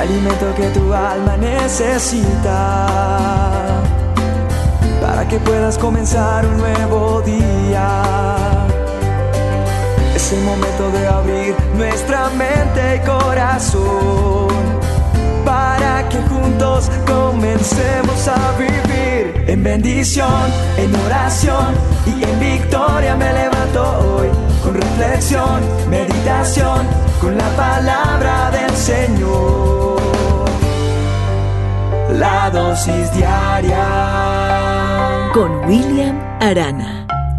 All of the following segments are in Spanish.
alimento que tu alma necesita, para que puedas comenzar un nuevo día. Es el momento de abrir nuestra mente y corazón, para que juntos comencemos a vivir en bendición, en oración y en victoria. Me levanto hoy con reflexión, meditación, con la palabra del Señor. La dosis diaria con William Arana.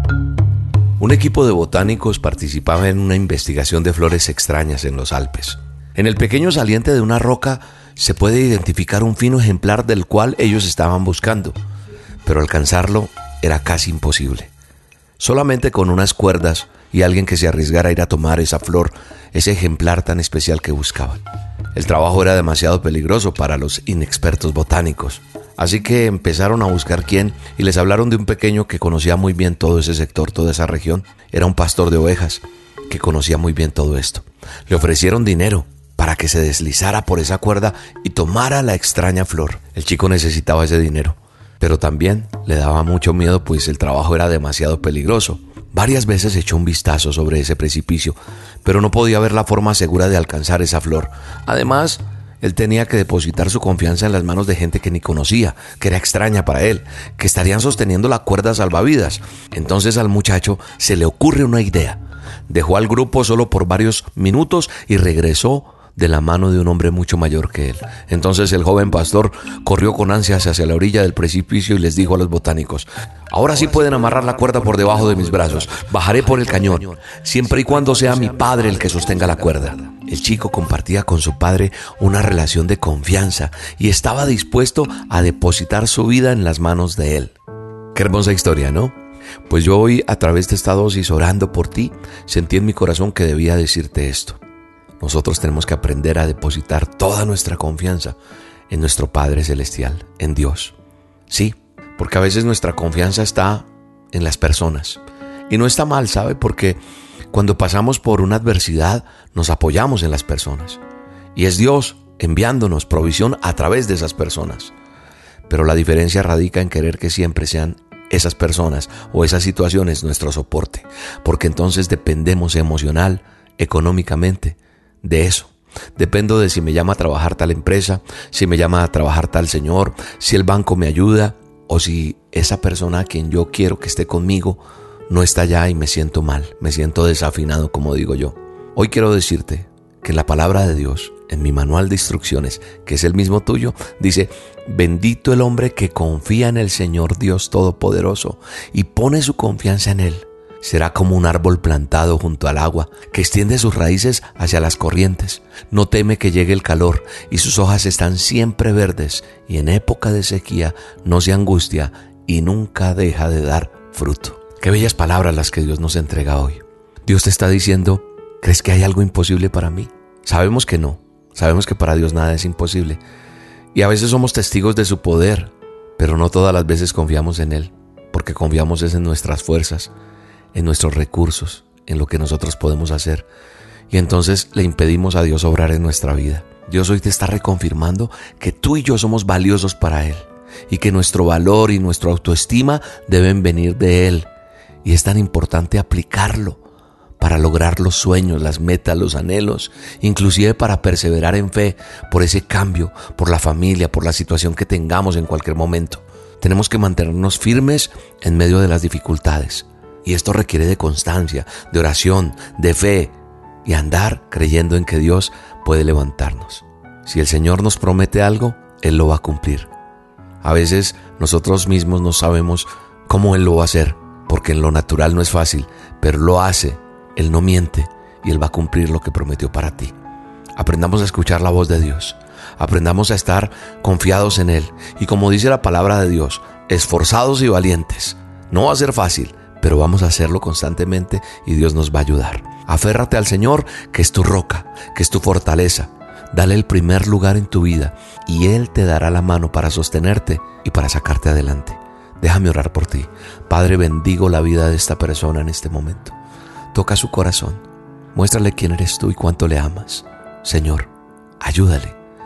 Un equipo de botánicos participaba en una investigación de flores extrañas en los Alpes. En el pequeño saliente de una roca se puede identificar un fino ejemplar del cual ellos estaban buscando, pero alcanzarlo era casi imposible. Solamente con unas cuerdas y alguien que se arriesgara a ir a tomar esa flor, ese ejemplar tan especial que buscaban. El trabajo era demasiado peligroso para los inexpertos botánicos, así que empezaron a buscar quién y les hablaron de un pequeño que conocía muy bien todo ese sector, toda esa región. Era un pastor de ovejas que conocía muy bien todo esto. Le ofrecieron dinero para que se deslizara por esa cuerda y tomara la extraña flor. El chico necesitaba ese dinero, pero también le daba mucho miedo, pues el trabajo era demasiado peligroso. Varias veces echó un vistazo sobre ese precipicio, pero no podía ver la forma segura de alcanzar esa flor. Además, él tenía que depositar su confianza en las manos de gente que ni conocía, que era extraña para él, que estarían sosteniendo la cuerda salvavidas. Entonces al muchacho se le ocurre una idea. Dejó al grupo solo por varios minutos y regresó de la mano de un hombre mucho mayor que él. Entonces el joven pastor corrió con ansias hacia la orilla del precipicio y les dijo a los botánicos: ahora sí pueden amarrar la cuerda por debajo de mis brazos. Bajaré por el cañón, siempre y cuando sea mi padre el que sostenga la cuerda. El chico compartía con su padre una relación de confianza y estaba dispuesto a depositar su vida en las manos de él. Qué hermosa historia, ¿no? Pues yo hoy, a través de esta dosis, orando por ti, sentí en mi corazón que debía decirte esto. Nosotros tenemos que aprender a depositar toda nuestra confianza en nuestro Padre Celestial, en Dios. Sí, porque a veces nuestra confianza está en las personas. Y no está mal, ¿sabe? Porque cuando pasamos por una adversidad, nos apoyamos en las personas. Y es Dios enviándonos provisión a través de esas personas. Pero la diferencia radica en querer que siempre sean esas personas o esas situaciones nuestro soporte. Porque entonces dependemos emocional, económicamente, de eso. Dependo de si me llama a trabajar tal empresa, si me llama a trabajar tal señor, si el banco me ayuda o si esa persona a quien yo quiero que esté conmigo no está allá y me siento mal, me siento desafinado, como digo yo. Hoy quiero decirte que en la palabra de Dios, en mi manual de instrucciones, que es el mismo tuyo, dice: bendito el hombre que confía en el Señor Dios Todopoderoso y pone su confianza en Él. Será como un árbol plantado junto al agua, que extiende sus raíces hacia las corrientes. No teme que llegue el calor, y sus hojas están siempre verdes, y en época de sequía no se angustia y nunca deja de dar fruto. Qué bellas palabras las que Dios nos entrega hoy. Dios te está diciendo: ¿crees que hay algo imposible para mí? Sabemos que no. Sabemos que para Dios nada es imposible. Y a veces somos testigos de su poder, pero no todas las veces confiamos en Él, porque confiamos es en nuestras fuerzas, en nuestros recursos, en lo que nosotros podemos hacer. Y entonces le impedimos a Dios obrar en nuestra vida. Dios hoy te está reconfirmando que tú y yo somos valiosos para Él y que nuestro valor y nuestra autoestima deben venir de Él. Y es tan importante aplicarlo para lograr los sueños, las metas, los anhelos, inclusive para perseverar en fe por ese cambio, por la familia, por la situación que tengamos en cualquier momento. Tenemos que mantenernos firmes en medio de las dificultades. Y esto requiere de constancia, de oración, de fe y andar creyendo en que Dios puede levantarnos. Si el Señor nos promete algo, Él lo va a cumplir. A veces nosotros mismos no sabemos cómo Él lo va a hacer, porque en lo natural no es fácil, pero lo hace. Él no miente y Él va a cumplir lo que prometió para ti. Aprendamos a escuchar la voz de Dios. Aprendamos a estar confiados en Él. Y como dice la palabra de Dios, esforzados y valientes. No va a ser fácil, pero vamos a hacerlo constantemente y Dios nos va a ayudar. Aférrate al Señor, que es tu roca, que es tu fortaleza. Dale el primer lugar en tu vida y Él te dará la mano para sostenerte y para sacarte adelante. Déjame orar por ti. Padre, bendigo la vida de esta persona en este momento. Toca su corazón. Muéstrale quién eres tú y cuánto le amas. Señor, ayúdale.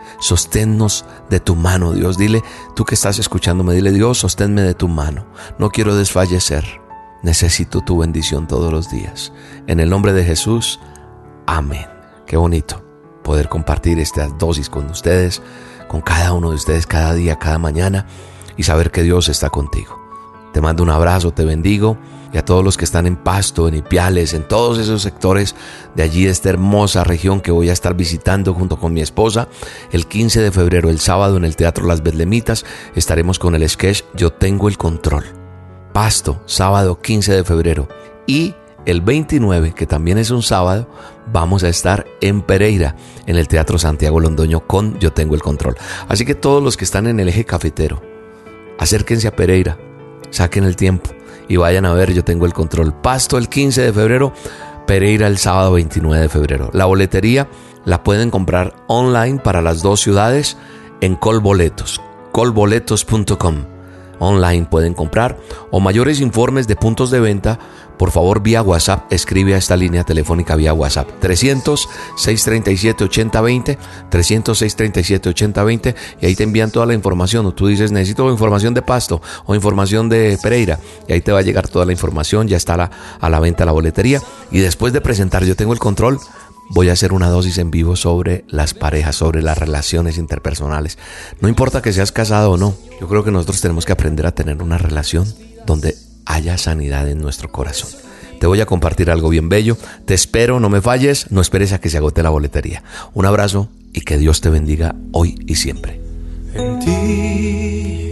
Sosténnos de tu mano, Dios. Dile, tú que estás escuchándome, dile, Dios, sosténme de tu mano. No quiero desfallecer. Necesito tu bendición todos los días. En el nombre de Jesús, amén. Qué bonito poder compartir esta dosis con ustedes, con cada uno de ustedes, cada día, cada mañana, y saber que Dios está contigo. Te mando un abrazo, te bendigo, y a todos los que están en Pasto, en Ipiales, en todos esos sectores de allí, de esta hermosa región que voy a estar visitando junto con mi esposa, el 15 de febrero, el sábado, en el Teatro Las Betlemitas, estaremos con el sketch Yo Tengo el Control. Pasto, sábado 15 de febrero. Y el 29, que también es un sábado, vamos a estar en Pereira, en el Teatro Santiago Londoño con Yo Tengo el Control. Así que todos los que están en el eje cafetero, acérquense a Pereira, saquen el tiempo y vayan a ver Yo Tengo el Control. Pasto el 15 de febrero, Pereira el sábado 29 de febrero. La boletería la pueden comprar online para las dos ciudades en Colboletos, colboletos.com. Online pueden comprar, o mayores informes de puntos de venta, por favor vía WhatsApp, escribe a esta línea telefónica vía WhatsApp 300-637-8020, 300-637-8020, y ahí te envían toda la información. O tú dices, necesito información de Pasto o información de Pereira, y ahí te va a llegar toda la información. Ya está a la venta la boletería. Y después de presentar Yo Tengo el Control, voy a hacer una dosis en vivo sobre las parejas, sobre las relaciones interpersonales. No importa que seas casado o no, yo creo que nosotros tenemos que aprender a tener una relación donde haya sanidad en nuestro corazón. Te voy a compartir algo bien bello. Te espero, no me falles, no esperes a que se agote la boletería. Un abrazo y que Dios te bendiga hoy y siempre. En ti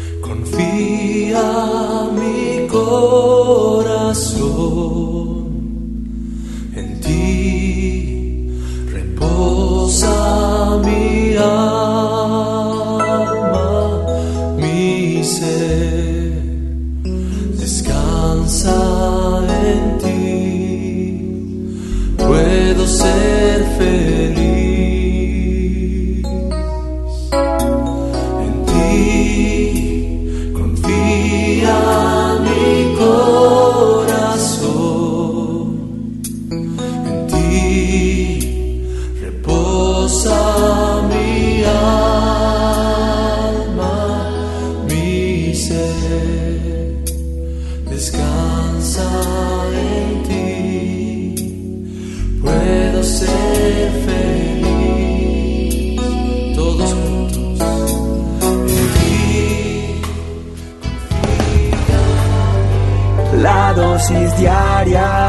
confía mi corazón, en ti reposa mi alma, mi ser descansa en ti, puedo ser feliz. En ti confía mi corazón, en ti reposa mi alma, mi ser descansa en ti, puedo ser feliz. Todos juntos. En ti confía. La dosis diaria